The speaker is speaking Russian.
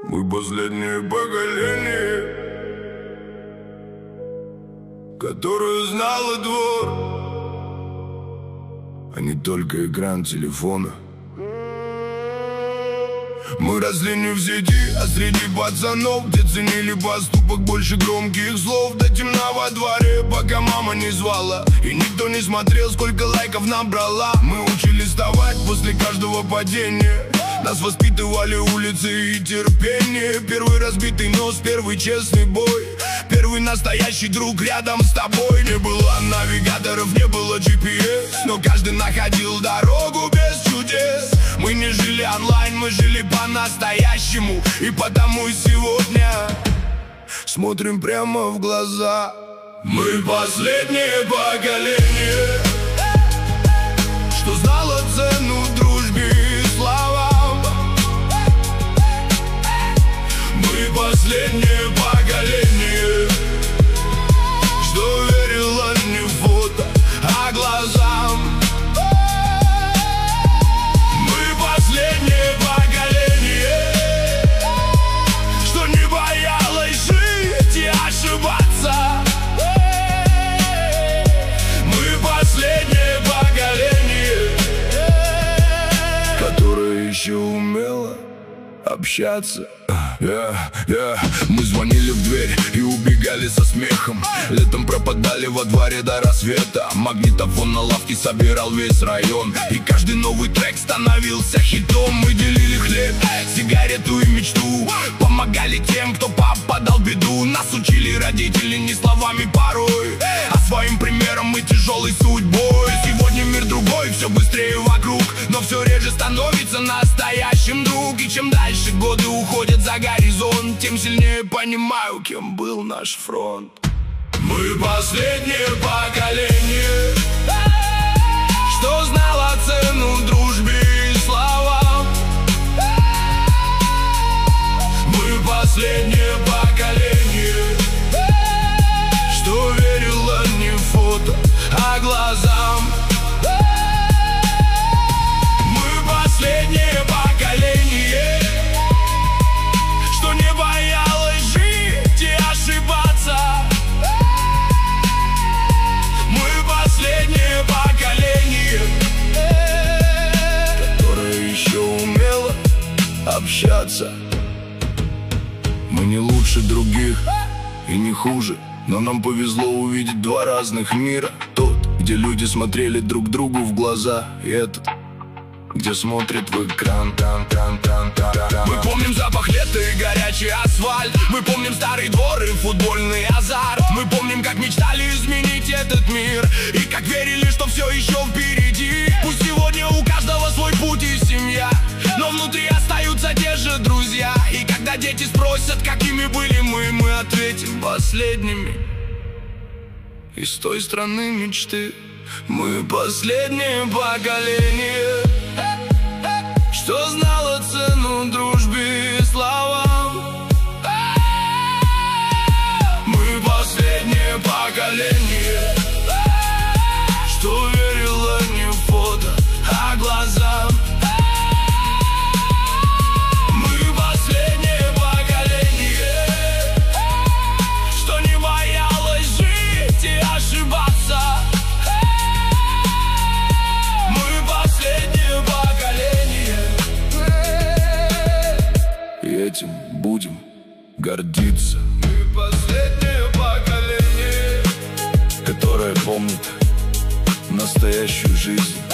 Мы последнее поколение, которое знало двор, а не только экран телефона. Мы росли не в сети, а среди пацанов, где ценили поступок больше громких слов. До темна во дворе, пока мама не звала, и никто не смотрел, сколько лайков набрала. Мы учились вставать после каждого падения. Нас воспитывали улицы и терпение. Первый разбитый нос, первый честный бой, первый настоящий друг рядом с тобой. Не было навигаторов, не было GPS, но каждый находил дорогу без чудес. Мы не жили онлайн, мы жили по-настоящему, и потому сегодня смотрим прямо в глаза. Мы последнее поколение, что знало цену дружбе и словам. Мы последнее поколение, что верило не в фото, а глазам. Мы последнее поколение, что не боялось жить и ошибаться. Мы последнее поколение, которое еще умело общаться. Мы звонили в дверь и убегали со смехом. Летом пропадали во дворе до рассвета. Магнитофон на лавке собирал весь район, и каждый новый трек становился хитом. Мы делили хлеб, сигарету и мечту, помогали тем, кто попадал в беду. Нас учили родители не словами порой, а своим примером мы тяжелой судьбой. Сегодня мир другой, все быстрее вокруг, но все реже становится настоящим друг. И чем дальше годы уходят за горизонт, тем сильнее понимаю, кем был наш фронт. Мы последнее поколение, что знало цену дружбе и словам. Мы последнее поколение, что верило не в фото, а глазам. Мы последнее поколение, что не боялось жить и ошибаться. Мы последнее поколение, которое еще умело общаться. Мы не лучше других и не хуже, но нам повезло увидеть два разных мира. Тот, где люди смотрели друг другу в глаза, и этот, где смотрят в экран. Мы помним запах лета и горячий асфальт. Мы помним старый двор и футбольный азарт. Мы помним, как мечтали изменить этот мир, и как верили, что все еще впереди. Пусть сегодня у каждого свой путь и семья, но внутри остаются те же друзья. И когда дети спросят, какими были мы ответим: последними из той страны мечты. Мы последнее поколение, что знало цену дружбе и словам. Мы последнее поколение, что верило не в фото, а глазам. Мы последнее поколение, что не боялось жить и ошибаться. Мы последнее поколение, и этим будем гордиться. Мы последнее поколение, которое помнит настоящую жизнь.